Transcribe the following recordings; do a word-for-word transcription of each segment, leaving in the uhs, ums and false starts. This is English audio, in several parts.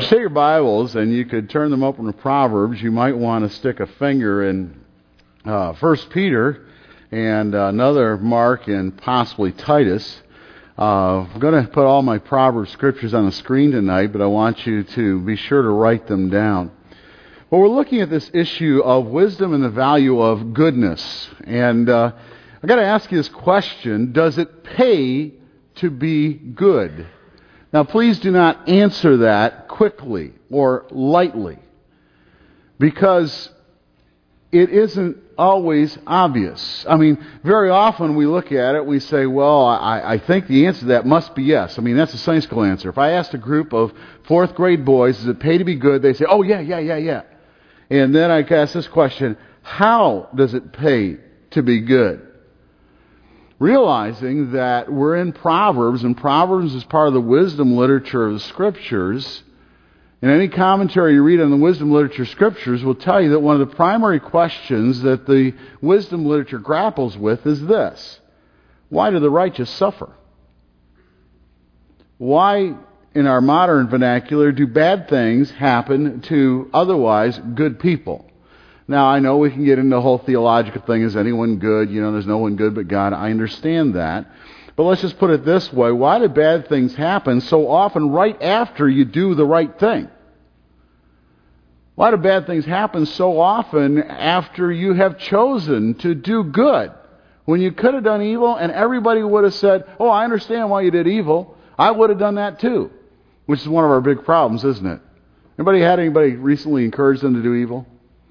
Take your Bibles, and you could turn them open to Proverbs. You might want to stick a finger in uh, First Peter and uh, another mark in possibly Titus. Uh, I'm going to put all my Proverbs scriptures on the screen tonight, but I want you to be sure to write them down. Well, we're looking at this issue of wisdom and the value of goodness. And uh, I've got to ask you this question: does it pay to be good? Now, please do not answer that quickly or lightly, because it isn't always obvious. I mean, very often we look at it, we say, well, I, I think the answer to that must be yes. I mean, that's a Sunday school answer. If I asked a group of fourth grade boys, does it pay to be good? They say, oh, yeah, yeah, yeah, yeah. And then I ask this question: how does it pay to be good? Realizing that we're in Proverbs, and Proverbs is part of the wisdom literature of the Scriptures. And any commentary you read on the wisdom literature Scriptures will tell you that one of the primary questions that the wisdom literature grapples with is this: why do the righteous suffer? Why, in our modern vernacular, do bad things happen to otherwise good people? Now, I know we can get into the whole theological thing: is anyone good? You know, there's no one good but God. I understand that. But let's just put it this way: why do bad things happen so often right after you do the right thing? Why do bad things happen so often after you have chosen to do good, when you could have done evil and everybody would have said, oh, I understand why you did evil. I would have done that too. Which is one of our big problems, isn't it? Anybody had anybody recently encourage them to do evil?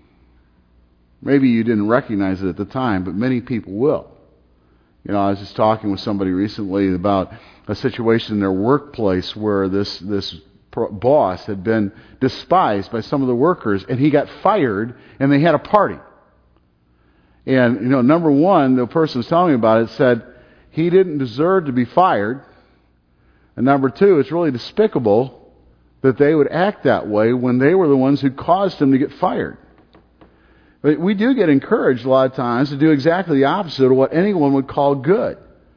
Maybe you didn't recognize it at the time, but many people will. You know, I was just talking with somebody recently about a situation in their workplace where this this pro- boss had been despised by some of the workers, and he got fired, and they had a party. And, you know, number one, the person was telling me about it said he didn't deserve to be fired. And number two, it's really despicable that they would act that way when they were the ones who caused him to get fired. But we do get encouraged a lot of times to do exactly the opposite of what anyone would call good.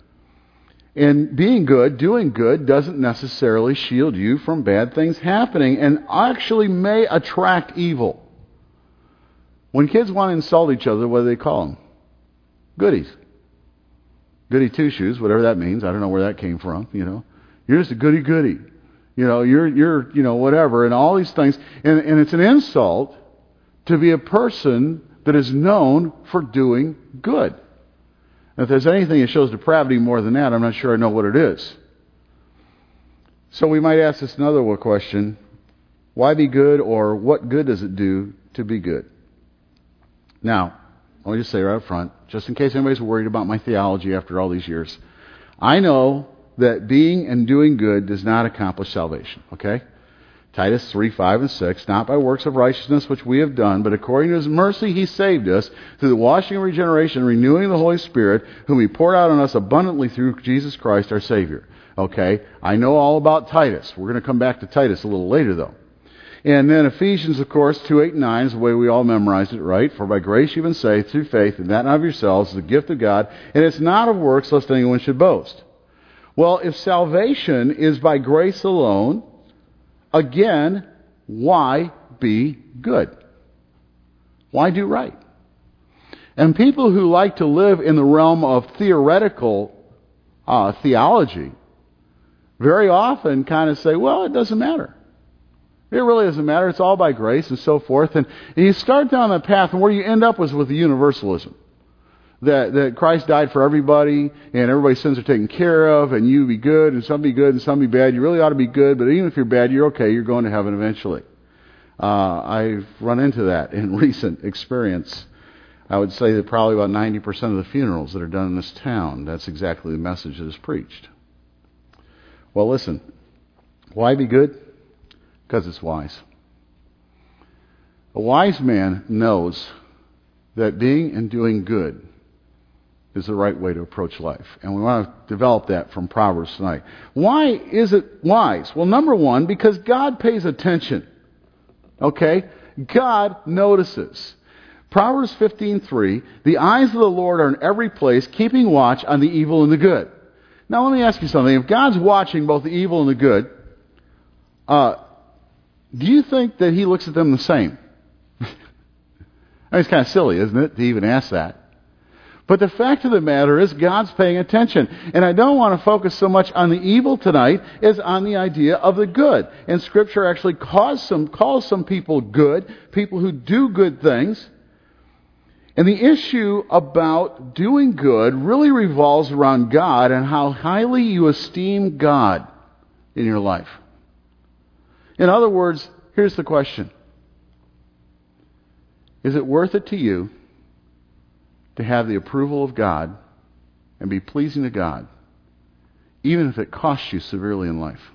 And being good, doing good, doesn't necessarily shield you from bad things happening, and actually may attract evil. When kids want to insult each other, what do they call them? Goodies. Goody two-shoes, whatever that means. I don't know where that came from, you know. You're just a goody-goody. You know, you're, you're, you know, whatever, and all these things. And, and it's an insult to be a person that is known for doing good. And if there's anything that shows depravity more than that, I'm not sure I know what it is. So we might ask this another question: why be good, or what good does it do to be good? Now, let me just say right up front, just in case anybody's worried about my theology after all these years, I know that being and doing good does not accomplish salvation, okay? Titus three, five, and six, not by works of righteousness which we have done, but according to His mercy He saved us through the washing and regeneration, renewing the Holy Spirit, whom He poured out on us abundantly through Jesus Christ our Savior. Okay, I know all about Titus. We're going to come back to Titus a little later, though. And then Ephesians, of course, two, eight, and nine is the way we all memorized it, right? For by grace you've been saved through faith, and that not of yourselves is the gift of God, and it's not of works, lest anyone should boast. Well, if salvation is by grace alone, again, why be good? Why do right? And people who like to live in the realm of theoretical uh, theology very often kind of say, well, it doesn't matter. It really doesn't matter. It's all by grace and so forth. And, and you start down that path, and where you end up was with the universalism. That, that Christ died for everybody, and everybody's sins are taken care of, and you be good, and some be good, and some be bad. You really ought to be good, but even if you're bad, you're okay. You're going to heaven eventually. Uh, I've run into that in recent experience. I would say that probably about ninety percent of the funerals that are done in this town, that's exactly the message that is preached. Well, listen. Why be good? Because it's wise. A wise man knows that being and doing good is the right way to approach life. And we want to develop that from Proverbs tonight. Why is it wise? Well, number one, because God pays attention. Okay? God notices. Proverbs fifteen three, the eyes of the Lord are in every place, keeping watch on the evil and the good. Now let me ask you something. If God's watching both the evil and the good, uh, do you think that he looks at them the same? I mean, it's kind of silly, isn't it, to even ask that? But the fact of the matter is God's paying attention. And I don't want to focus so much on the evil tonight as on the idea of the good. And Scripture actually calls some, calls some people good, people who do good things. And the issue about doing good really revolves around God and how highly you esteem God in your life. In other words, here's the question. Is it worth it to you to have the approval of God and be pleasing to God, even if it costs you severely in life?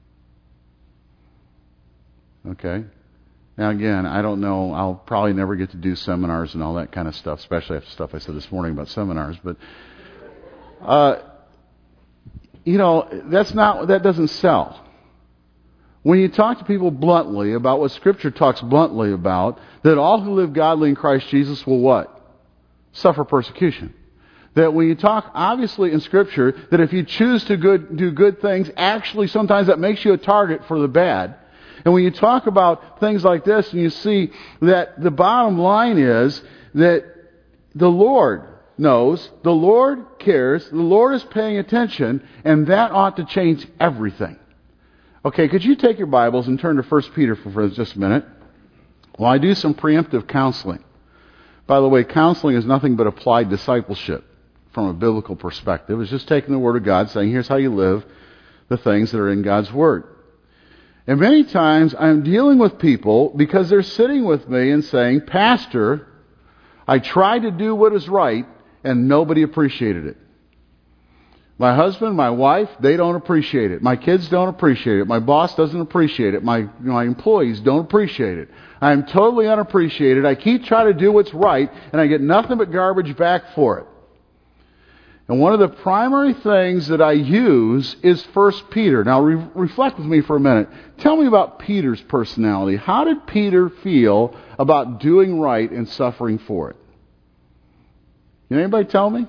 Okay? Now again, I don't know, I'll probably never get to do seminars and all that kind of stuff, especially after stuff I said this morning about seminars, but uh, you know, that's not, that doesn't sell. When you talk to people bluntly about what Scripture talks bluntly about, that all who live godly in Christ Jesus will what? Suffer persecution. That when you talk, obviously in Scripture, that if you choose to good, do good things, actually sometimes that makes you a target for the bad. And when you talk about things like this, and you see that the bottom line is that the Lord knows, the Lord cares, the Lord is paying attention, and that ought to change everything. Okay, could you take your Bibles and turn to First Peter for just a minute? Well, I do some preemptive counseling. By the way, counseling is nothing but applied discipleship from a biblical perspective. It's just taking the Word of God, saying, here's how you live the things that are in God's Word. And many times I'm dealing with people because they're sitting with me and saying, Pastor, I tried to do what is right and nobody appreciated it. My husband, my wife, they don't appreciate it. My kids don't appreciate it. My boss doesn't appreciate it. My, my employees don't appreciate it. I'm totally unappreciated. I keep trying to do what's right, and I get nothing but garbage back for it. And one of the primary things that I use is First Peter. Now, re- reflect with me for a minute. Tell me about Peter's personality. How did Peter feel about doing right and suffering for it? Can anybody tell me?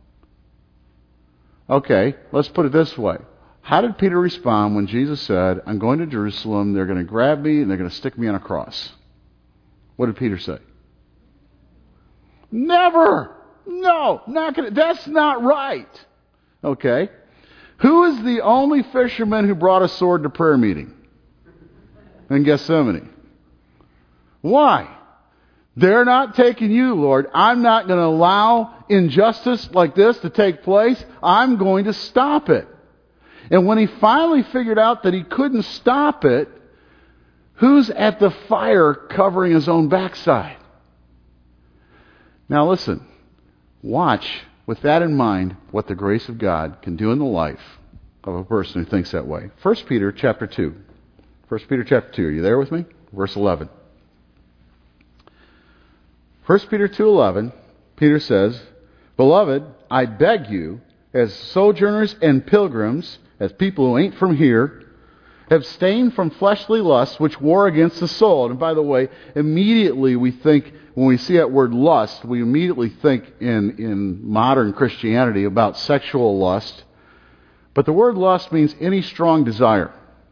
Okay, let's put it this way. How did Peter respond when Jesus said, I'm going to Jerusalem, they're going to grab me, and they're going to stick me on a cross? What did Peter say? Never! No, not gonna, that's not right. Okay. Who is the only fisherman who brought a sword to prayer meeting in Gethsemane? Why? They're not taking you, Lord. I'm not going to allow injustice like this to take place. I'm going to stop it. And when he finally figured out that he couldn't stop it, who's at the fire covering his own backside? Now listen, watch with that in mind what the grace of God can do in the life of a person who thinks that way. First Peter chapter two. First Peter chapter two. Are you there with me? Verse eleven. First Peter two eleven, Peter says, Beloved, I beg you, as sojourners and pilgrims, as people who ain't from here, abstain from fleshly lusts which war against the soul. And by the way, immediately we think, when we see that word lust, we immediately think in, in modern Christianity about sexual lust. But the word lust means any strong desire.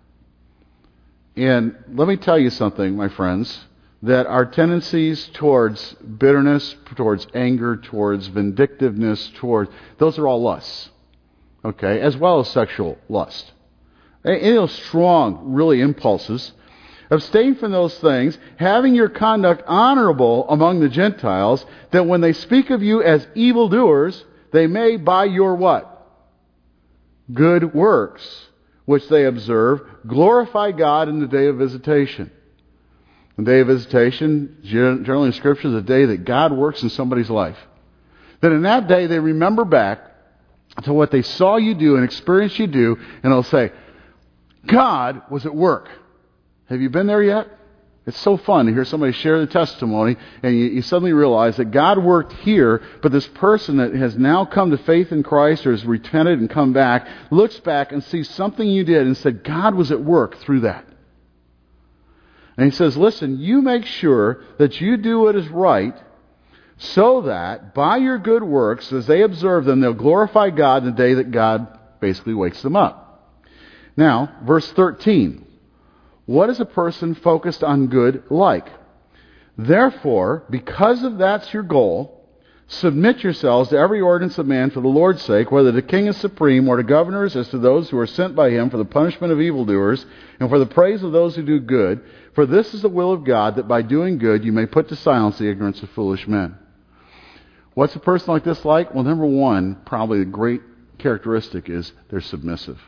And let me tell you something, my friends, that our tendencies towards bitterness, towards anger, towards vindictiveness, towards, those are all lusts. Okay? As well as sexual lust. Any of those strong, really, impulses. Abstain from those things, having your conduct honorable among the Gentiles, that when they speak of you as evildoers, they may by your what? Good works, which they observe, glorify God in the day of visitation. The day of visitation, generally in Scripture, is a day that God works in somebody's life. That in that day they remember back to what they saw you do and experienced you do, and they'll say, God was at work. Have you been there yet? It's so fun to hear somebody share the testimony, and you, you suddenly realize that God worked here, but this person that has now come to faith in Christ or has repented and come back, looks back and sees something you did and said, God was at work through that. And he says, listen, you make sure that you do what is right, so that by your good works, as they observe them, they'll glorify God in the day that God basically wakes them up. Now, verse thirteen. What is a person focused on good like? Therefore, because of that's your goal, submit yourselves to every ordinance of man for the Lord's sake, whether the king is supreme or to governors as to those who are sent by him for the punishment of evildoers and for the praise of those who do good. For this is the will of God, that by doing good you may put to silence the ignorance of foolish men. What's a person like this like? Well, number one, probably the great characteristic is they're submissive.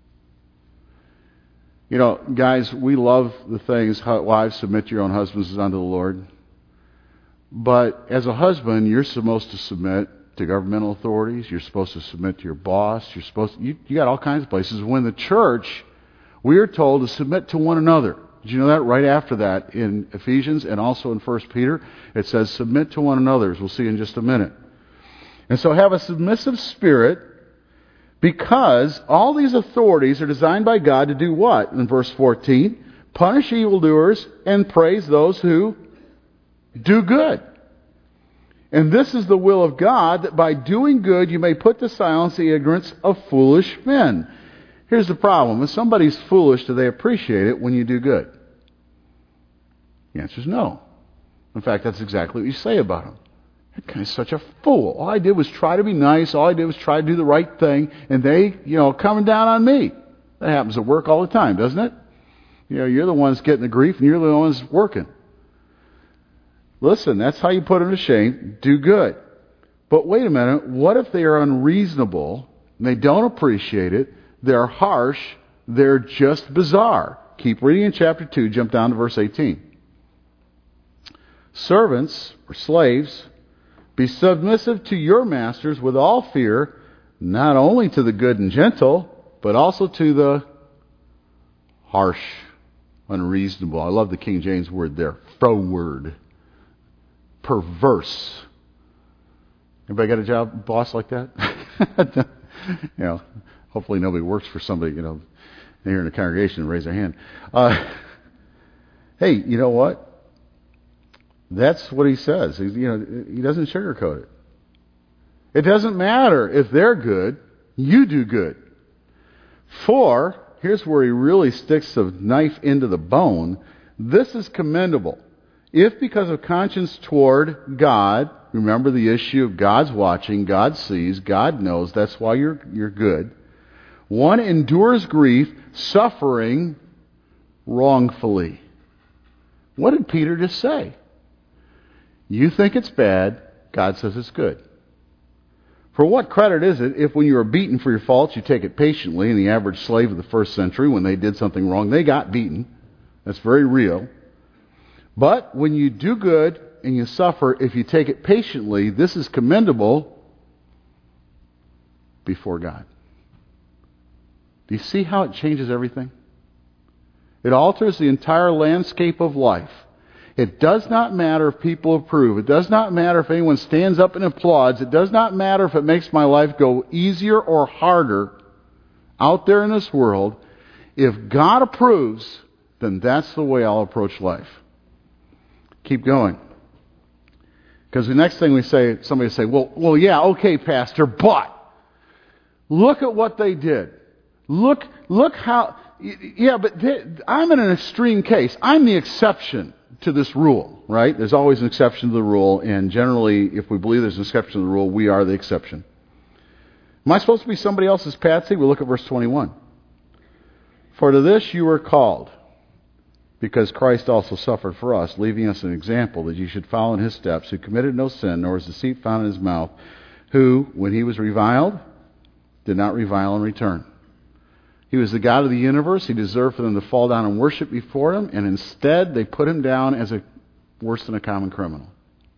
You know, guys, we love the things, wives, submit to your own husbands as unto the Lord. But as a husband, you're supposed to submit to governmental authorities. You're supposed to submit to your boss. You're supposed to, you, you got all kinds of places. When the church, we are told to submit to one another. Did you know that? Right after that in Ephesians and also in First Peter, it says submit to one another, as we'll see in just a minute. And so have a submissive spirit, because all these authorities are designed by God to do what? In verse fourteen, punish evildoers and praise those who do good. And this is the will of God, that by doing good you may put to silence the ignorance of foolish men. Here's the problem. If somebody's foolish, do they appreciate it when you do good? The answer is no. In fact, that's exactly what you say about them. That guy's such a fool. All I did was try to be nice. All I did was try to do the right thing. And they, you know, coming down on me. That happens at work all the time, doesn't it? You know, you're the ones getting the grief and you're the ones working. Listen, that's how you put them to shame. Do good. But wait a minute. What if they are unreasonable and they don't appreciate it? They're harsh. They're just bizarre. Keep reading in chapter two. Jump down to verse eighteen. Servants, or slaves, be submissive to your masters with all fear, not only to the good and gentle, but also to the harsh, unreasonable. I love the King James word there. Froward. Perverse. Anybody got a job, boss like that? You know, hopefully nobody works for somebody, you know, here in the congregation and raise their hand. Uh, hey, you know what? That's what he says. He, you know, he doesn't sugarcoat it. It doesn't matter if they're good, you do good. For, here's where he really sticks the knife into the bone, this is commendable. If because of conscience toward God, remember the issue of God's watching, God sees, God knows, that's why you're, you're good. One endures grief, suffering wrongfully. What did Peter just say? You think it's bad, God says it's good. For what credit is it if when you are beaten for your faults, you take it patiently? And the average slave of the first century, when they did something wrong, they got beaten. That's very real. But when you do good and you suffer, if you take it patiently, this is commendable before God. Do you see how it changes everything? It alters the entire landscape of life. It does not matter if people approve. It does not matter if anyone stands up and applauds. It does not matter if it makes my life go easier or harder out there in this world. If God approves, then that's the way I'll approach life. Keep going. Because the next thing we say, somebody will say, well, well, yeah, okay, Pastor, but look at what they did. Look, look how, yeah, but they, I'm in an extreme case. I'm the exception to this rule, right? There's always an exception to the rule, and generally, if we believe there's an exception to the rule, we are the exception. Am I supposed to be somebody else's patsy? We look at verse twenty-one. For to this you were called, because Christ also suffered for us, leaving us an example that you should follow in his steps, who committed no sin, nor was deceit found in his mouth, who, when he was reviled, did not revile in return. He was the God of the universe. He deserved for them to fall down and worship before him, and instead they put him down as a worse than a common criminal.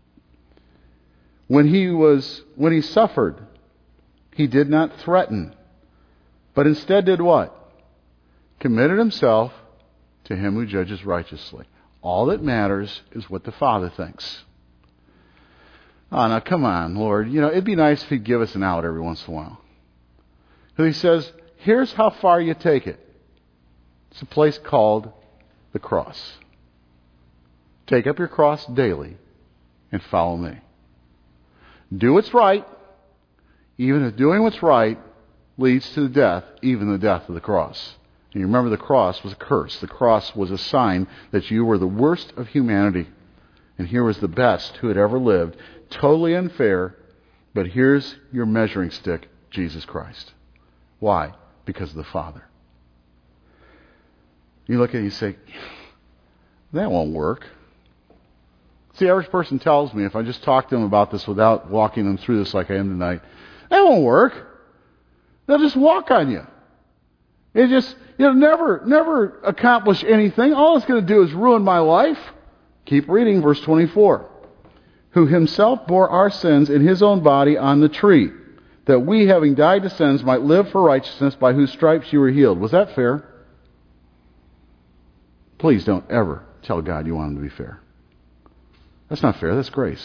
When he was, when he suffered, he did not threaten, but instead did what? Committed himself to him who judges righteously. All that matters is what the Father thinks. Oh, now come on, Lord. You know, it'd be nice if he'd give us an out every once in a while. So he says, here's how far you take it. It's a place called the cross. Take up your cross daily and follow me. Do what's right, even if doing what's right leads to the death, even the death of the cross. And you remember the cross was a curse. The cross was a sign that you were the worst of humanity. And here was the best who had ever lived. Totally unfair, but here's your measuring stick, Jesus Christ. Why? Because of the Father. You look at it and you say, that won't work. See, the average person tells me, if I just talk to them about this without walking them through this like I am tonight, that won't work. They'll just walk on you. It just, you'll never, never accomplish anything. All it's going to do is ruin my life. Keep reading verse twenty-four. Who himself bore our sins in his own body on the tree, that we, having died to sins, might live for righteousness, by whose stripes you were healed. Was that fair? Please don't ever tell God you want him to be fair. That's not fair. That's grace.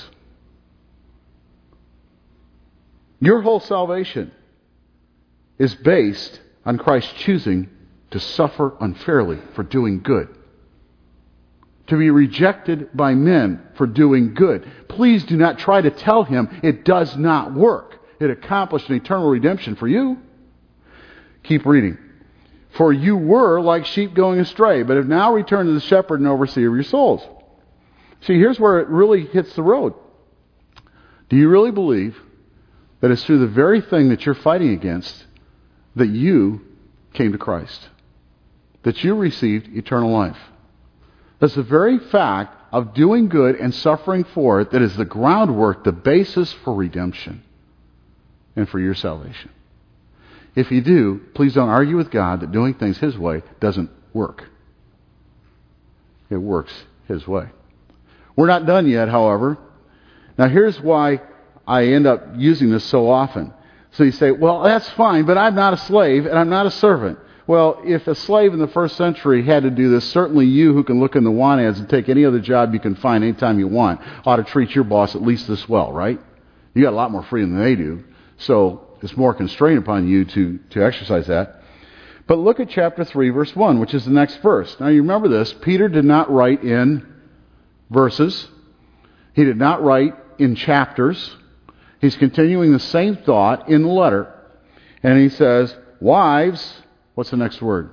Your whole salvation is based on Christ choosing to suffer unfairly for doing good. To be rejected by men for doing good. Please do not try to tell him it does not work. It accomplished an eternal redemption for you. Keep reading. For you were like sheep going astray, but have now returned to the shepherd and overseer of your souls. See, here's where it really hits the road. Do you really believe that it's through the very thing that you're fighting against that you came to Christ? That you received eternal life? That's the very fact of doing good and suffering for it that is the groundwork, the basis for redemption and for your salvation. If you do, please don't argue with God that doing things his way doesn't work. It works his way. We're not done yet, however. Now here's why I end up using this so often. So you say, well, that's fine, but I'm not a slave and I'm not a servant. Well, if a slave in the first century had to do this, certainly you who can look in the want ads and take any other job you can find anytime you want ought to treat your boss at least this well, right? You got a lot more freedom than they do. So it's more constrained upon you to, to exercise that. But look at chapter three, verse one, which is the next verse. Now you remember this. Peter did not write in verses. He did not write in chapters. He's continuing the same thought in the letter. And he says, wives, what's the next word?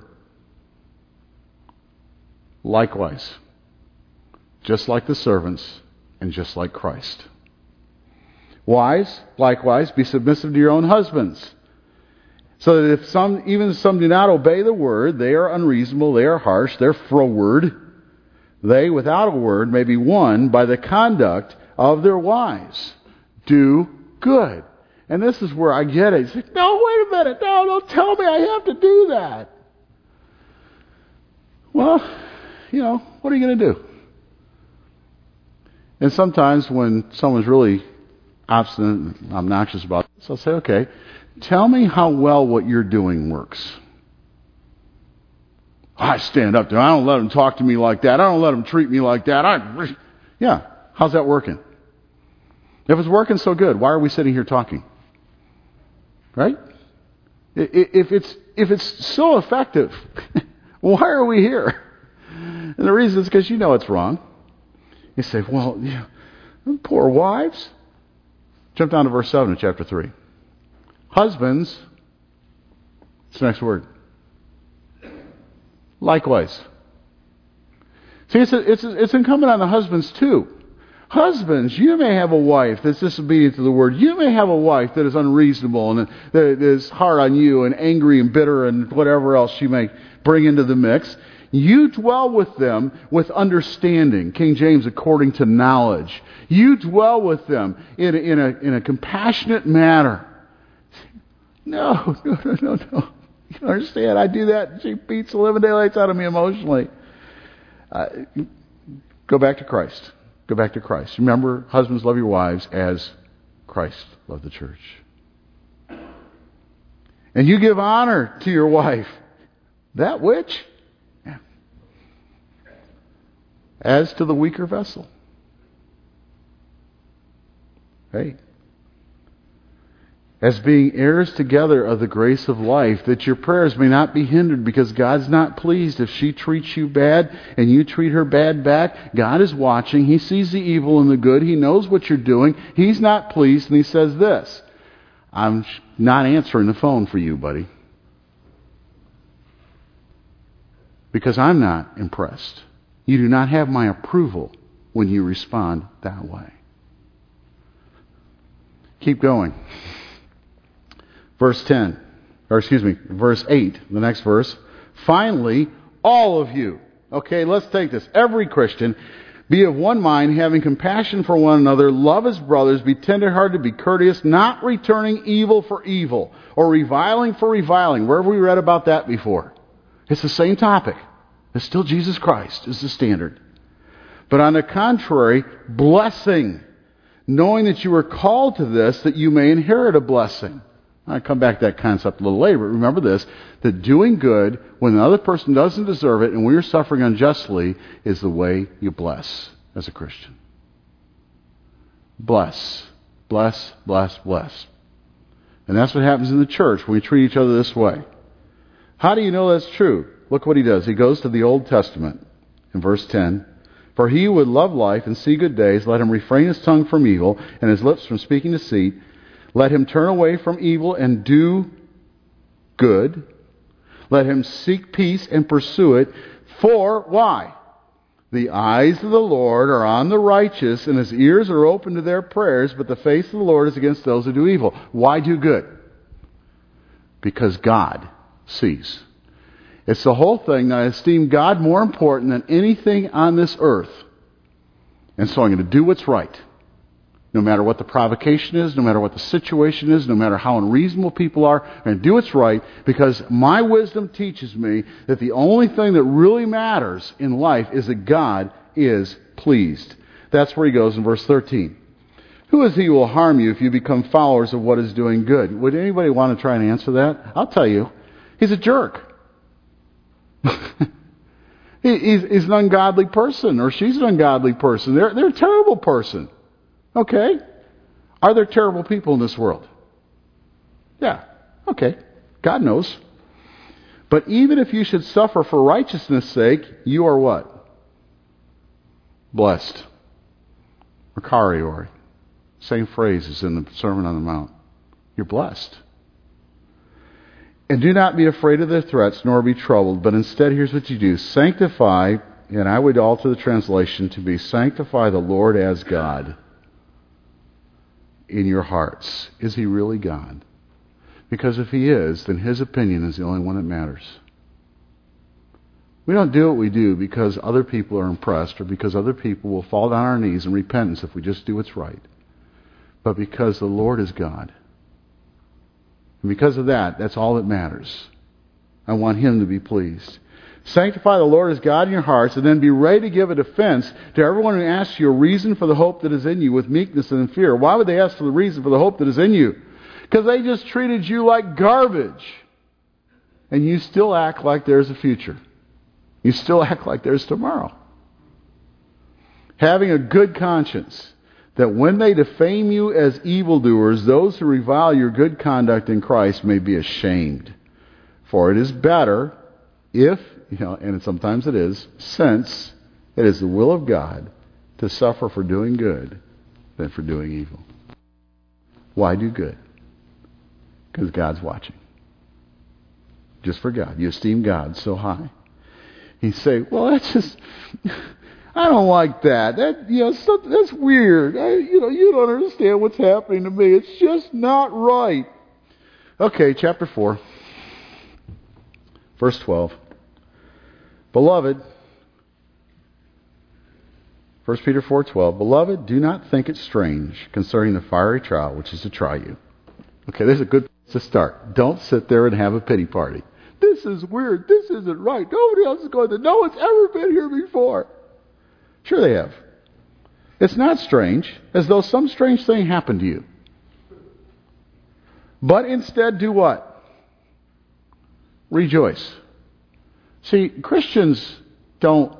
Likewise. Just like the servants and just like Christ. Wives, likewise, be submissive to your own husbands. So that if some, even if some do not obey the word, they are unreasonable, they are harsh, they're froward. They, without a word, may be won by the conduct of their wives. Do good. And this is where I get it. He's like, no, wait a minute. No, don't tell me I have to do that. Well, you know, what are you going to do? And sometimes when someone's really obstinate and obnoxious about this, I'll say, okay, tell me how well what you're doing works. I stand up there. I don't let them talk to me like that. I don't let them treat me like that. I, yeah, how's that working? If it's working so good, why are we sitting here talking? Right? If it's if it's so effective, why are we here? And the reason is because you know it's wrong. You say, well, yeah, poor wives. Jump down to verse seven of chapter three. Husbands, what's the next word? Likewise. See, it's, a, it's, a, it's incumbent on the husbands too. Husbands, you may have a wife that's disobedient to the word. You may have a wife that is unreasonable and that is hard on you and angry and bitter and whatever else she may bring into the mix. You dwell with them with understanding. King James, according to knowledge. You dwell with them in a, in a, in a compassionate manner. No, no, no, no, no. You don't understand. I do that. She beats the living daylights out of me emotionally. Uh, go back to Christ. Go back to Christ. Remember, husbands, love your wives as Christ loved the church. And you give honor to your wife. That which? Yeah. As to the weaker vessel. Hey. As being heirs together of the grace of life, that your prayers may not be hindered, because God's not pleased if she treats you bad and you treat her bad back. God is watching. He sees the evil and the good. He knows what you're doing. He's not pleased, and he says this, I'm not answering the phone for you, buddy. Because I'm not impressed. You do not have my approval when you respond that way. Keep going. Verse ten, or excuse me, verse eight, the next verse. Finally, all of you. Okay, let's take this. Every Christian, be of one mind, having compassion for one another, love as brothers, be tenderhearted, be courteous, not returning evil for evil, or reviling for reviling. Where have we read about that before? It's the same topic. It's still Jesus Christ is the standard. But on the contrary, blessing, knowing that you were called to this, that you may inherit a blessing. I'll come back to that concept a little later, but remember this, that doing good when another person doesn't deserve it and when you're suffering unjustly is the way you bless as a Christian. Bless. Bless, bless, bless. And that's what happens in the church when we treat each other this way. How do you know that's true? Look what he does. He goes to the Old Testament in verse ten. For he who would love life and see good days, let him refrain his tongue from evil and his lips from speaking deceit. Let him turn away from evil and do good. Let him seek peace and pursue it. For, why? The eyes of the Lord are on the righteous, and his ears are open to their prayers, but the face of the Lord is against those who do evil. Why do good? Because God sees. It's the whole thing that I esteem God more important than anything on this earth. And so I'm going to do what's right. No matter what the provocation is, no matter what the situation is, no matter how unreasonable people are, I'm going to do what's right because my wisdom teaches me that the only thing that really matters in life is that God is pleased. That's where he goes in verse thirteen. Who is he who will harm you if you become followers of what is doing good? Would anybody want to try and answer that? I'll tell you. He's a jerk. he, he's, he's an ungodly person, or she's an ungodly person. They're, they're a terrible person. Okay. Are there terrible people in this world? Yeah. Okay. God knows. But even if you should suffer for righteousness' sake, you are what? Blessed. Makarioi. Same phrase as in the Sermon on the Mount. You're blessed. And do not be afraid of their threats, nor be troubled, but instead here's what you do. Sanctify, and I would alter the translation to be sanctify the Lord as God in your hearts. Is he really God? Because if he is, then his opinion is the only one that matters. We don't do what we do because other people are impressed or because other people will fall down on our knees in repentance if we just do what's right. But because the Lord is God. And because of that, that's all that matters. I want him to be pleased. Sanctify the Lord as God in your hearts, and then be ready to give a defense to everyone who asks you a reason for the hope that is in you with meekness and in fear. Why would they ask for the reason for the hope that is in you? Because they just treated you like garbage. And you still act like there's a future. You still act like there's tomorrow. Having a good conscience, that when they defame you as evildoers, those who revile your good conduct in Christ may be ashamed. For it is better if, you know, and sometimes it is, since it is the will of God to suffer for doing good than for doing evil. Why do good? Because God's watching. Just for God. You esteem God so high. You say, well, that's just, I don't like that. That, you know, something, that's weird. I, you know, you don't understand what's happening to me. It's just not right. Okay, chapter four. Verse twelve. Beloved, First Peter four twelve. Beloved, do not think it strange concerning the fiery trial which is to try you. Okay, there's a good place to start. Don't sit there and have a pity party. This is weird. This isn't right. Nobody else is going to know it's ever been here before. Sure they have. It's not strange, as though some strange thing happened to you. But instead do what? Rejoice. See, Christians don't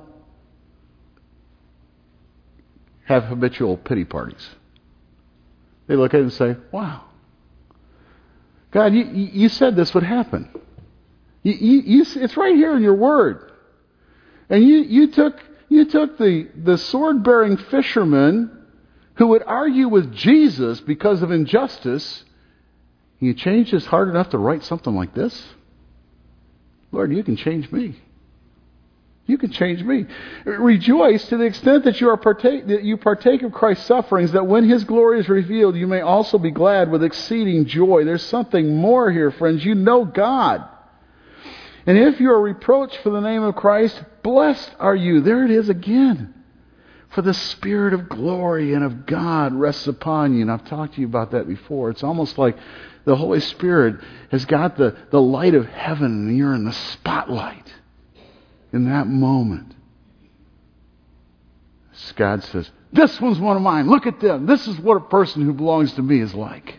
have habitual pity parties. They look at it and say, wow, God, you, you said this would happen. You, you, you, it's right here in your word. And you, you took you took the, the sword-bearing fisherman who would argue with Jesus because of injustice, and you changed his heart enough to write something like this? Lord, you can change me. You can change me. Rejoice to the extent that you are partake that you partake of Christ's sufferings, that when His glory is revealed, you may also be glad with exceeding joy. There's something more here, friends. You know God. And if you are reproached for the name of Christ, blessed are you. There it is again. For the Spirit of glory and of God rests upon you. And I've talked to you about that before. It's almost like the Holy Spirit has got the, the light of heaven and you're in the spotlight. In that moment, God says, this one's one of mine. Look at them. This is what a person who belongs to me is like.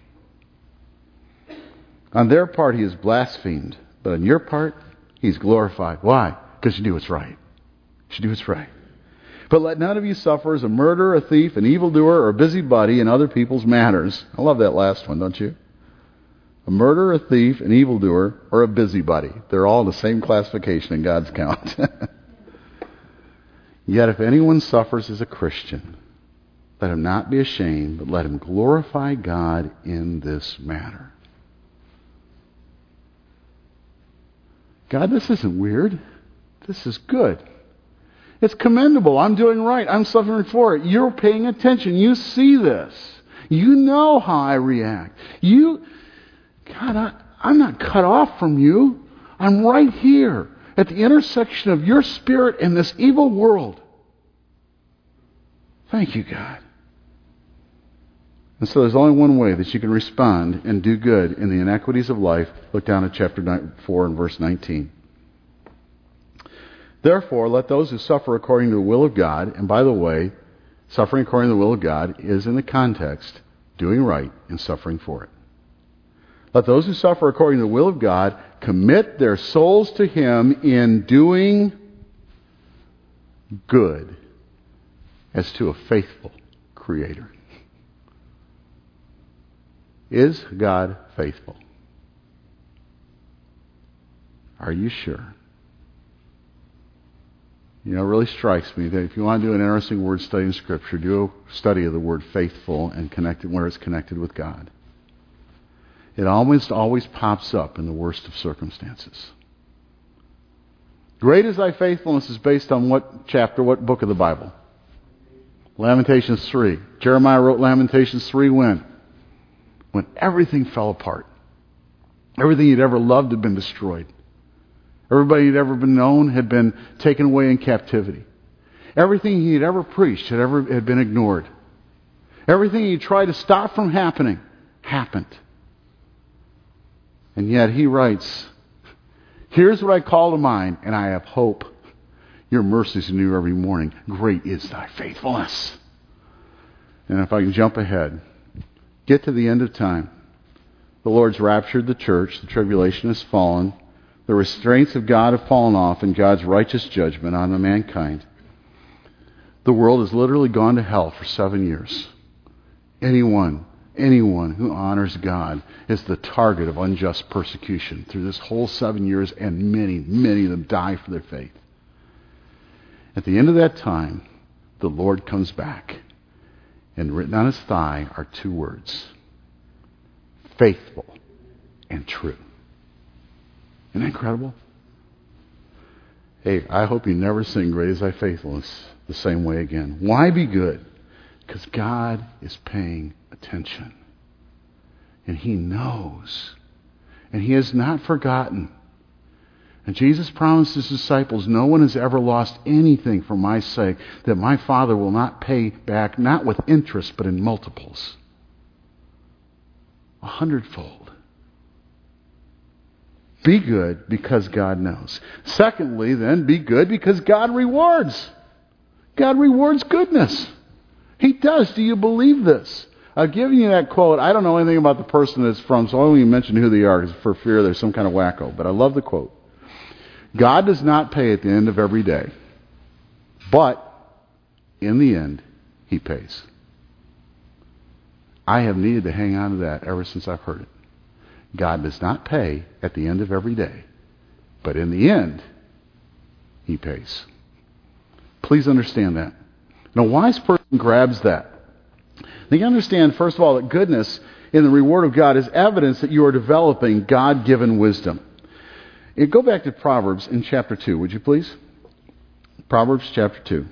On their part, he is blasphemed. But on your part, he's glorified. Why? Because you do what's right. You do what's right. But let none of you suffer as a murderer, a thief, an evildoer, or a busybody in other people's matters. I love that last one, don't you? A murderer, a thief, an evildoer, or a busybody. They're all the same classification in God's count. Yet if anyone suffers as a Christian, let him not be ashamed, but let him glorify God in this matter. God, this isn't weird. This is good. It's commendable. I'm doing right. I'm suffering for it. You're paying attention. You see this. You know how I react. You... God, I, I'm not cut off from you. I'm right here at the intersection of your Spirit and this evil world. Thank you, God. And so there's only one way that you can respond and do good in the inequities of life. Look down at chapter four and verse nineteen. Therefore, let those who suffer according to the will of God, and by the way, suffering according to the will of God is in the context doing right and suffering for it. Let those who suffer according to the will of God commit their souls to Him in doing good as to a faithful Creator. Is God faithful? Are you sure? You know, it really strikes me that if you want to do an interesting word study in Scripture, do a study of the word faithful and connect it where it's connected with God. It almost always pops up in the worst of circumstances. Great is thy faithfulness is based on what chapter, what book of the Bible? Lamentations three. Jeremiah wrote Lamentations three when? When everything fell apart. Everything he'd ever loved had been destroyed. Everybody he'd ever been known had been taken away in captivity. Everything he had ever preached had ever had been ignored. Everything he tried to stop from happening happened. And yet he writes, here's what I call to mind, and I have hope. Your mercies are new every morning. Great is thy faithfulness. And if I can jump ahead, get to the end of time. The Lord's raptured the church. The tribulation has fallen. The restraints of God have fallen off in God's righteous judgment on the mankind. The world has literally gone to hell for seven years. Anyone Anyone who honors God is the target of unjust persecution through this whole seven years, and many, many of them die for their faith. At the end of that time, the Lord comes back, and written on his thigh are two words: faithful and true. Isn't that incredible? Hey, I hope you never sing Great is Thy Faithfulness the same way again. Why be good? Because God is paying attention. And He knows. And He has not forgotten. And Jesus promised His disciples, no one has ever lost anything for my sake that my Father will not pay back, not with interest, but in multiples. A hundredfold. Be good because God knows. Secondly, then, be good because God rewards. God rewards goodness. He does. Do you believe this? I've given you that quote. I don't know anything about the person it's from, so I won't even mention who they are for fear there's some kind of wacko. But I love the quote. God does not pay at the end of every day, but in the end, He pays. I have needed to hang on to that ever since I've heard it. God does not pay at the end of every day, but in the end, He pays. Please understand that. And a wise person grabs that. They understand, first of all, that goodness in the reward of God is evidence that you are developing God-given wisdom. Go back to Proverbs in chapter two, would you please? Proverbs chapter two.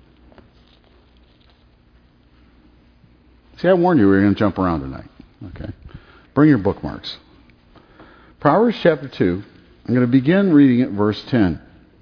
See, I warned you we were going to jump around tonight. Okay. Bring your bookmarks. Proverbs chapter two. I'm going to begin reading at verse ten.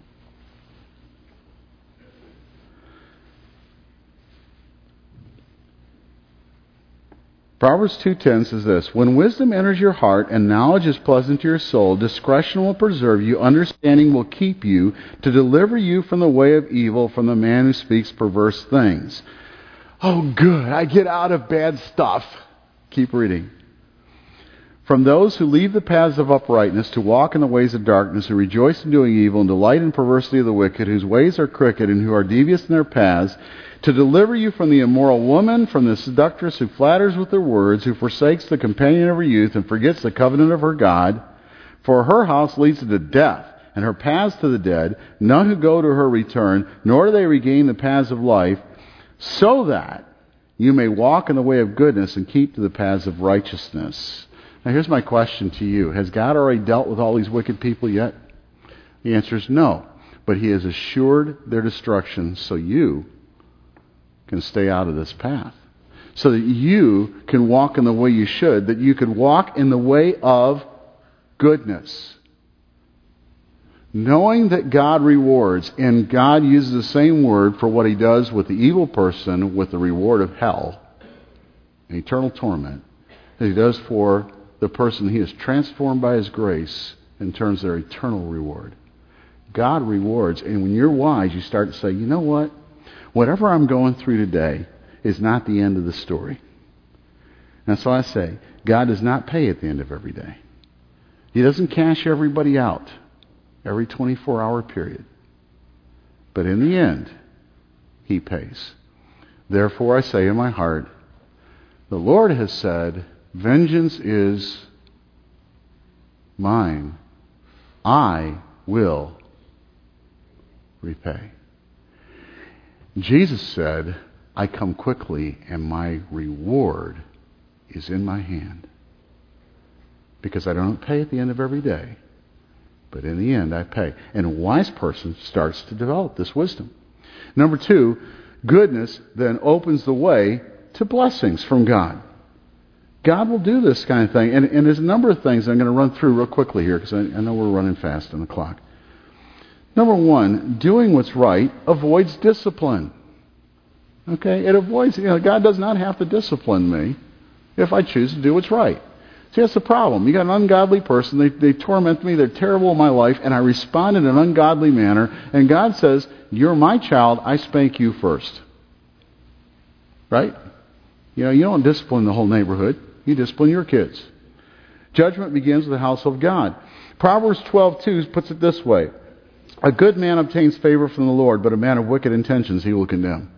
Proverbs two ten says this, "When wisdom enters your heart and knowledge is pleasant to your soul, discretion will preserve you, understanding will keep you, to deliver you from the way of evil, from the man who speaks perverse things." Oh, good. I get out of bad stuff. Keep reading. "From those who leave the paths of uprightness to walk in the ways of darkness, who rejoice in doing evil and delight in perversity of the wicked, whose ways are crooked and who are devious in their paths, to deliver you from the immoral woman, from the seductress who flatters with her words, who forsakes the companion of her youth and forgets the covenant of her God. For her house leads to death, and her paths to the dead. None who go to her return, nor do they regain the paths of life, so that you may walk in the way of goodness and keep to the paths of righteousness." Now here's my question to you. Has God already dealt with all these wicked people yet? The answer is no. But He has assured their destruction so you can stay out of this path. So that you can walk in the way you should. That you can walk in the way of goodness. Knowing that God rewards, and God uses the same word for what He does with the evil person with the reward of hell, and eternal torment, that He does for the person He has transformed by His grace in terms of their eternal reward. God rewards, and when you're wise, you start to say, you know what? Whatever I'm going through today is not the end of the story. And so I say, God does not pay at the end of every day. He doesn't cash everybody out every twenty-four hour period. But in the end, He pays. Therefore I say in my heart, the Lord has said, vengeance is mine. I will repay. Jesus said, I come quickly and my reward is in my hand. Because I don't pay at the end of every day. But in the end, I pay. And a wise person starts to develop this wisdom. Number two, goodness then opens the way to blessings from God. God will do this kind of thing. And, and there's a number of things I'm going to run through real quickly here because I, I know we're running fast on the clock. Number one, doing what's right avoids discipline. Okay? It avoids, you know, God does not have to discipline me if I choose to do what's right. See, that's the problem. You got an ungodly person, they, they torment me, they're terrible in my life, and I respond in an ungodly manner, and God says, you're my child, I spank you first. Right? You know, you don't discipline the whole neighborhood. You discipline your kids. Judgment begins with the house of God. Proverbs twelve two puts it this way. A good man obtains favor from the Lord, but a man of wicked intentions He will condemn.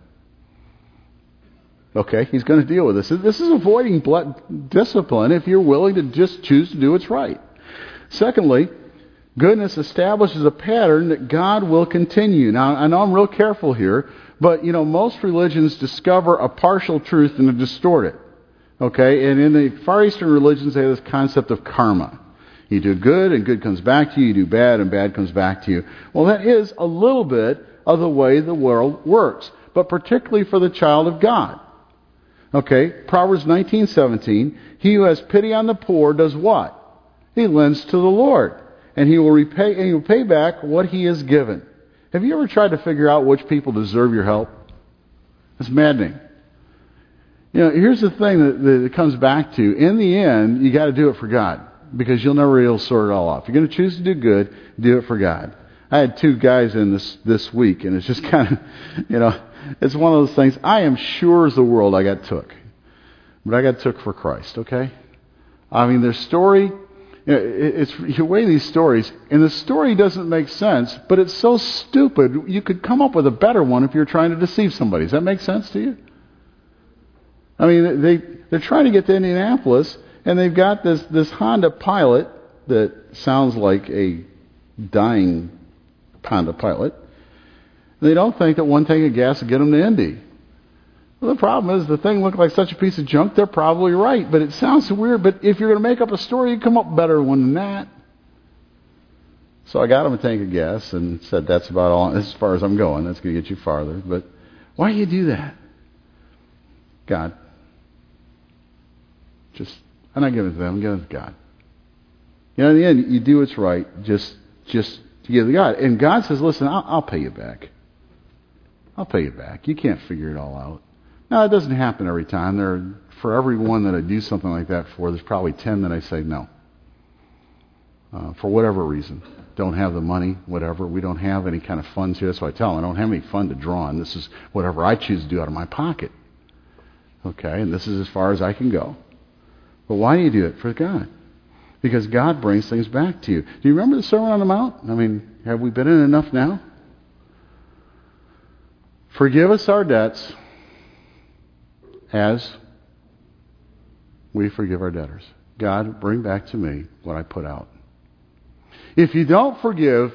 Okay, He's going to deal with this. This is avoiding discipline if you're willing to just choose to do what's right. Secondly, goodness establishes a pattern that God will continue. Now, I know I'm real careful here, but, you know, most religions discover a partial truth and distort it. Okay, and in the Far Eastern religions, they have this concept of karma. You do good and good comes back to you. You do bad and bad comes back to you. Well, that is a little bit of the way the world works, but particularly for the child of God. Okay, Proverbs nineteen seventeen, he who has pity on the poor does what? He lends to the Lord, and he will repay, and he will pay back what he has given. Have you ever tried to figure out which people deserve your help? It's maddening. You know, here's the thing that, that it comes back to. In the end, you got to do it for God, because you'll never be able to sort it all out. If you're going to choose to do good, do it for God. I had two guys in this this week, and it's just kind of, you know, it's one of those things. I am sure as the world I got took. But I got took for Christ, okay? I mean, their story, you know, it's, you weigh these stories, and the story doesn't make sense, but it's so stupid, you could come up with a better one if you're trying to deceive somebody. Does that make sense to you? I mean, they, they're trying to get to Indianapolis, and they've got this, this Honda Pilot that sounds like a dying Honda Pilot. They don't think that one tank of gas will get them to Indy. Well, the problem is the thing looked like such a piece of junk, they're probably right. But it sounds weird, but if you're going to make up a story, you come up with a better one than that. So I got him a tank of gas and said, that's about all, as far as I'm going. That's going to get you farther. But why do you do that? God. Just, I'm not giving it to them. I'm giving it to God. You know, in the end, you do what's right just, just to give it to God. And God says, listen, I'll, I'll pay you back. I'll pay you back. You can't figure it all out. Now, it doesn't happen every time. There, are, for every one that I do something like that for, there's probably ten that I say no. Uh, for whatever reason. Don't have the money, whatever. We don't have any kind of funds here. So I tell them, I don't have any fund to draw on. This is whatever I choose to do out of my pocket. Okay, and this is as far as I can go. But why do you do it? For God. Because God brings things back to you. Do you remember the Sermon on the Mount? I mean, have we been in enough now? Forgive us our debts as we forgive our debtors. God, bring back to me what I put out. If you don't forgive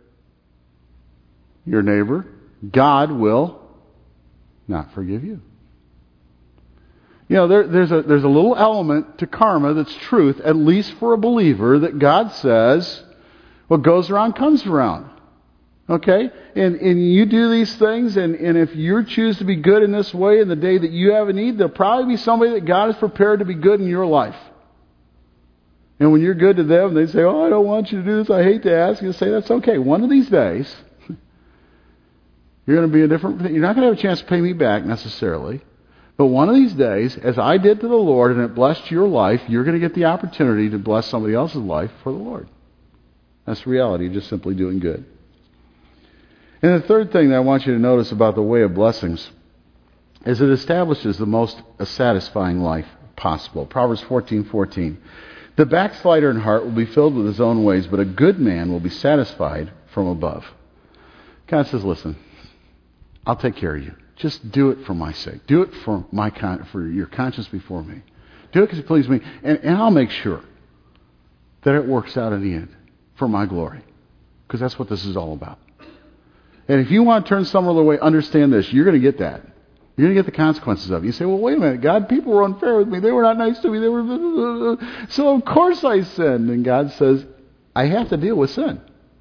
your neighbor, God will not forgive you. You know, there, there's a there's a little element to karma that's truth, at least for a believer, that God says, what goes around comes around. Okay? And and you do these things, and, and if you choose to be good in this way in the day that you have a need, there'll probably be somebody that God is prepared to be good in your life. And when you're good to them, they say, oh, I don't want you to do this. I hate to ask you to say, that's okay. One of these days, you're going to be a different... You're not going to have a chance to pay me back necessarily. But one of these days, as I did to the Lord and it blessed your life, you're going to get the opportunity to bless somebody else's life for the Lord. That's the reality, just simply doing good. And the third thing that I want you to notice about the way of blessings is it establishes the most satisfying life possible. Proverbs fourteen fourteen. The backslider in heart will be filled with his own ways, but a good man will be satisfied from above. God says, listen, I'll take care of you. Just do it for my sake. Do it for my con- for your conscience before me. Do it because it pleases me. And, and I'll make sure that it works out in the end for my glory. Because that's what this is all about. And if you want to turn some other way, understand this. You're going to get that. You're going to get the consequences of it. You say, well, wait a minute, God, people were unfair with me. They were not nice to me. They were... So of course I sinned. And God says, I have to deal with sin.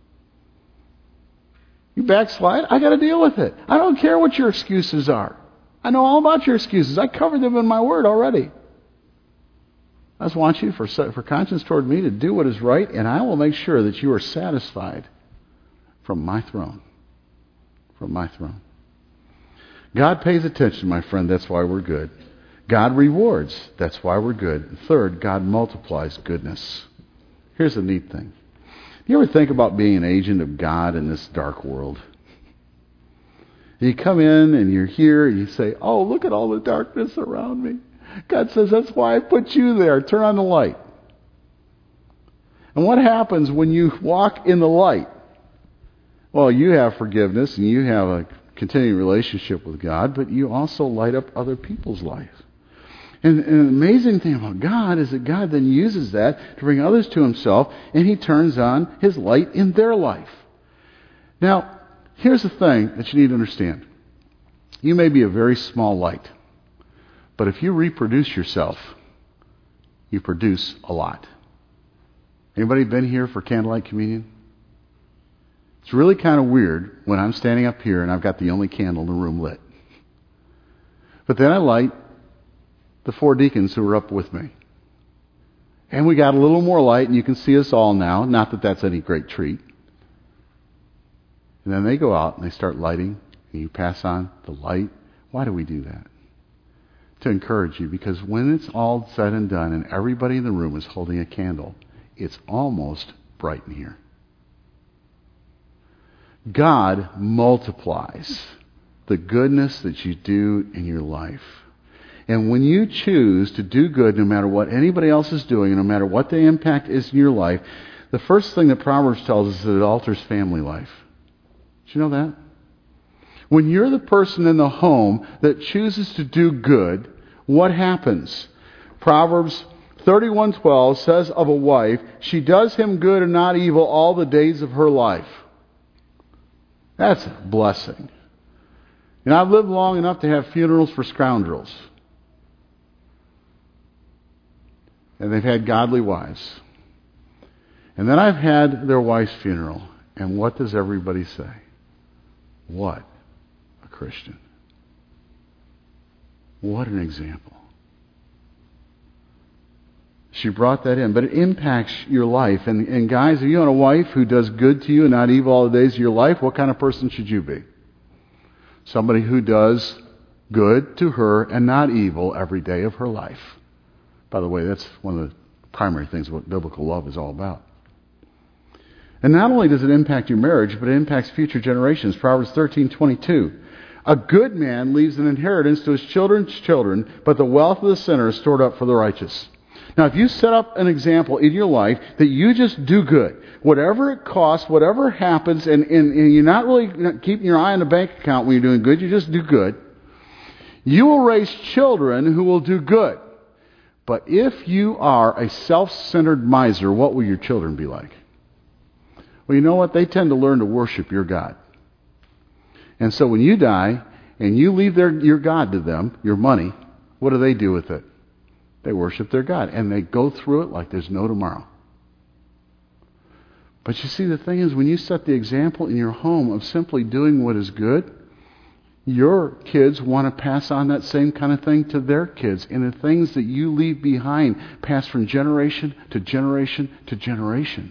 You backslide, I got to deal with it. I don't care what your excuses are. I know all about your excuses. I covered them in my word already. I just want you, for, for conscience toward me, to do what is right, and I will make sure that you are satisfied from my throne. From my throne. God pays attention, my friend. That's why we're good. God rewards. That's why we're good. And third, God multiplies goodness. Here's the neat thing. You ever think about being an agent of God in this dark world? You come in and you're here and you say, oh, look at all the darkness around me. God says, that's why I put you there. Turn on the light. And what happens when you walk in the light? Well, you have forgiveness and you have a continuing relationship with God, but you also light up other people's lives. And, and an amazing thing about God is that God then uses that to bring others to himself, and he turns on his light in their life. Now, here's the thing that you need to understand. You may be a very small light, but if you reproduce yourself, you produce a lot. Anybody been here for candlelight communion? It's really kind of weird when I'm standing up here and I've got the only candle in the room lit. But then I light the four deacons who were up with me. And we got a little more light, and you can see us all now. Not that that's any great treat. And then they go out and they start lighting, and you pass on the light. Why do we do that? To encourage you, because when it's all said and done and everybody in the room is holding a candle, it's almost bright in here. God multiplies the goodness that you do in your life. And when you choose to do good no matter what anybody else is doing, and no matter what the impact is in your life, the first thing that Proverbs tells us is that it alters family life. Did you know that? When you're the person in the home that chooses to do good, what happens? Proverbs thirty-one twelve says of a wife, she does him good and not evil all the days of her life. That's a blessing. And I've lived long enough to have funerals for scoundrels. And they've had godly wives. And then I've had their wife's funeral. And what does everybody say? What a Christian. What an example. She brought that in. But it impacts your life. And, and guys, if you want a wife who does good to you and not evil all the days of your life, what kind of person should you be? Somebody who does good to her and not evil every day of her life. By the way, that's one of the primary things what biblical love is all about. And not only does it impact your marriage, but it impacts future generations. Proverbs thirteen twenty-two. A good man leaves an inheritance to his children's children, but the wealth of the sinner is stored up for the righteous. Now, if you set up an example in your life that you just do good, whatever it costs, whatever happens, and, and, and you're not really keeping your eye on the bank account when you're doing good, you just do good, you will raise children who will do good. But if you are a self-centered miser, what will your children be like? Well, you know what? They tend to learn to worship your God. And so when you die and you leave their, your God to them, your money, what do they do with it? They worship their God. And they go through it like there's no tomorrow. But you see, the thing is, when you set the example in your home of simply doing what is good, your kids want to pass on that same kind of thing to their kids. And the things that you leave behind pass from generation to generation to generation.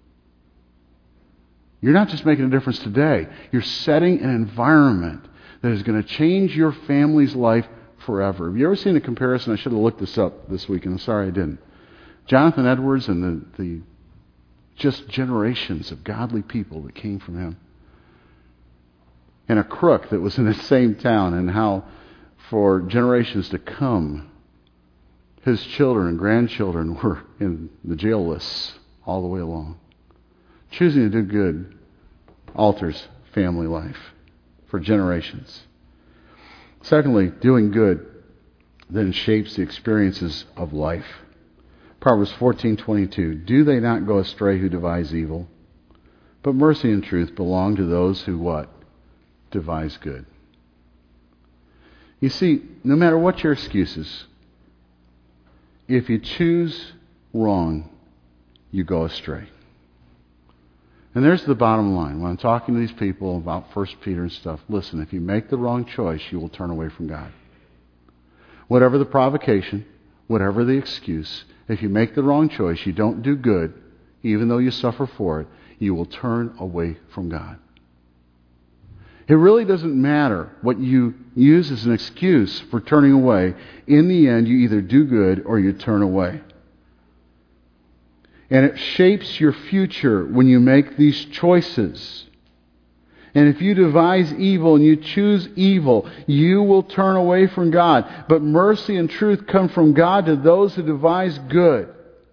You're not just making a difference today. You're setting an environment that is going to change your family's life forever. Have you ever seen a comparison? I should have looked this up this week, and I'm sorry I didn't. Jonathan Edwards and the, the just generations of godly people that came from him. And a crook that was in the same town, and how for generations to come, his children and grandchildren were in the jail lists all the way along. Choosing to do good alters family life for generations. Secondly, doing good then shapes the experiences of life. Proverbs fourteen twenty-two. Do they not go astray who devise evil? But mercy and truth belong to those who what? Devise good. You see, no matter what your excuses, if you choose wrong, you go astray. And there's the bottom line. When I'm talking to these people about First Peter and stuff, listen, if you make the wrong choice, you will turn away from God. Whatever the provocation, whatever the excuse, if you make the wrong choice, you don't do good, even though you suffer for it, you will turn away from God. It really doesn't matter what you use as an excuse for turning away. In the end, you either do good or you turn away. And it shapes your future when you make these choices. And if you devise evil and you choose evil, you will turn away from God. But mercy and truth come from God to those who devise good.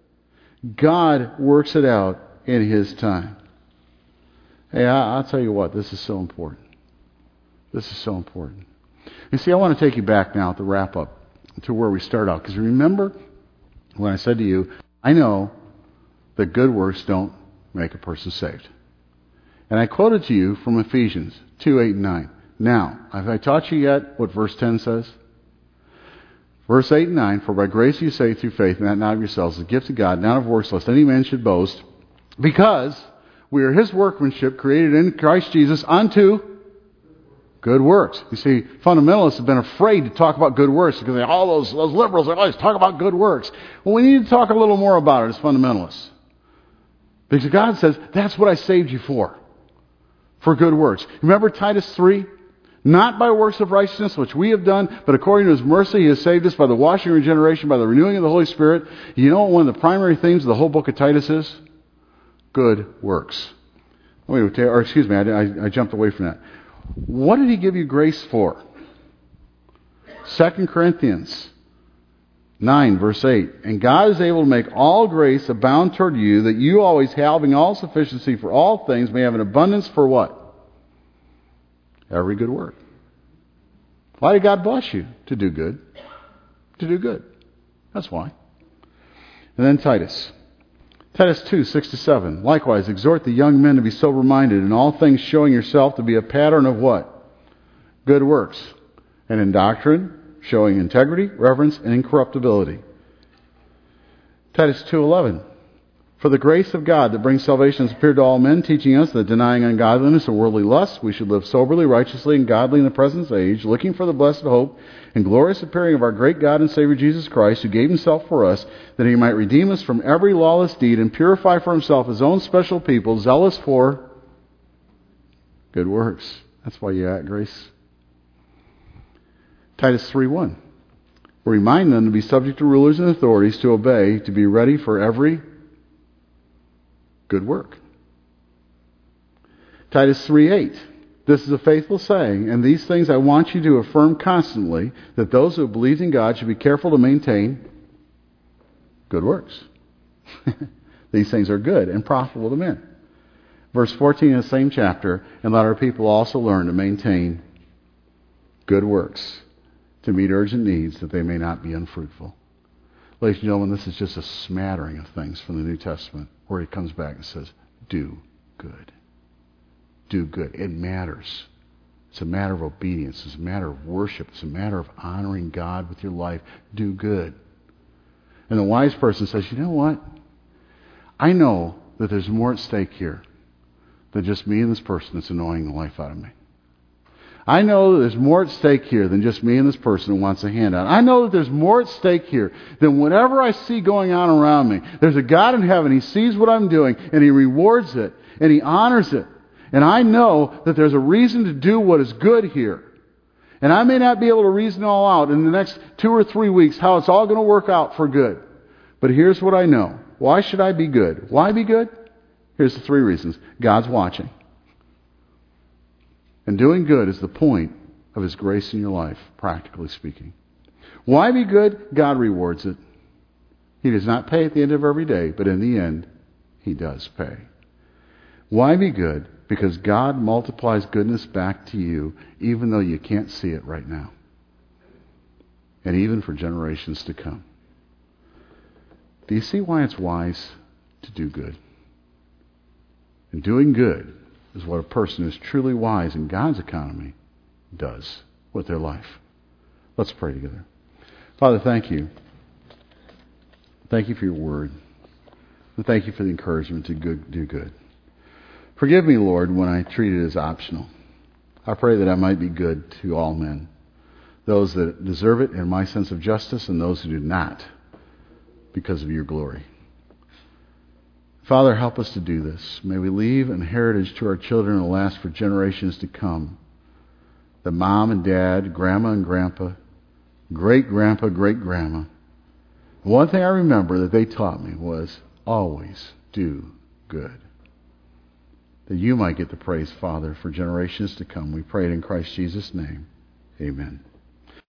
God works it out in His time. Hey, I'll tell you what, this is so important. This is so important. You see, I want to take you back now to wrap up to where we start out. Because remember when I said to you, I know that good works don't make a person saved. And I quoted to you from Ephesians two, eight, and nine. Now, have I taught you yet what verse ten says? Verse eight and nine, for by grace you say through faith, and that not of yourselves, the gift of God, not of works, lest any man should boast, because we are His workmanship, created in Christ Jesus unto good works. You see, fundamentalists have been afraid to talk about good works because they, all those, those liberals are always talk about good works. Well, we need to talk a little more about it as fundamentalists. Because God says, that's what I saved you for. For good works. Remember Titus three? Not by works of righteousness, which we have done, but according to His mercy, He has saved us by the washing of regeneration, by the renewing of the Holy Spirit. You know what one of the primary themes of the whole book of Titus is? Good works. Wait, or excuse me, I, I, I jumped away from that. What did He give you grace for? Second Corinthians nine, verse eight. And God is able to make all grace abound toward you, that you always having all sufficiency for all things may have an abundance for what? Every good work. Why did God bless you? To do good. To do good. That's why. And then Titus. Titus two, six to seven. Likewise, exhort the young men to be sober-minded, in all things showing yourself to be a pattern of what? Good works. And in doctrine, showing integrity, reverence, and incorruptibility. Titus two eleven. For the grace of God that brings salvation has appeared to all men, teaching us that denying ungodliness and worldly lust, we should live soberly, righteously, and godly in the present age, looking for the blessed hope and glorious appearing of our great God and Savior Jesus Christ, who gave himself for us, that he might redeem us from every lawless deed and purify for himself his own special people, zealous for good works. That's why you got grace. Titus three one. Remind them to be subject to rulers and authorities, to obey, to be ready for every good work. Titus three eight. This is a faithful saying, and these things I want you to affirm constantly, that those who have believed in God should be careful to maintain good works. These things are good and profitable to men. Verse fourteen in the same chapter, and let our people also learn to maintain good works, to meet urgent needs, that they may not be unfruitful. Ladies and gentlemen, this is just a smattering of things from the New Testament, where he comes back and says, do good. Do good. It matters. It's a matter of obedience. It's a matter of worship. It's a matter of honoring God with your life. Do good. And the wise person says, you know what? I know that there's more at stake here than just me and this person that's annoying the life out of me. I know that there's more at stake here than just me and this person who wants a handout. I know that there's more at stake here than whatever I see going on around me. There's a God in heaven. He sees what I'm doing, and he rewards it, and he honors it. And I know that there's a reason to do what is good here. And I may not be able to reason it all out in the next two or three weeks how it's all going to work out for good. But here's what I know. Why should I be good? Why be good? Here's the three reasons. God's watching. And doing good is the point of his grace in your life, practically speaking. Why be good? God rewards it. He does not pay at the end of every day, but in the end, he does pay. Why be good? Because God multiplies goodness back to you, even though you can't see it right now. And even for generations to come. Do you see why it's wise to do good? And doing good is what a person who's truly wise in God's economy does with their life. Let's pray together. Father, thank you. Thank you for your word. And thank you for the encouragement to good, do good. Forgive me, Lord, when I treat it as optional. I pray that I might be good to all men, those that deserve it in my sense of justice and those who do not, because of your glory. Father, help us to do this. May we leave an heritage to our children and last for generations to come. The mom and dad, grandma and grandpa, great-grandpa, great-grandma. One thing I remember that they taught me was always do good. That you might get the praise, Father, for generations to come. We pray it in Christ Jesus' name. Amen.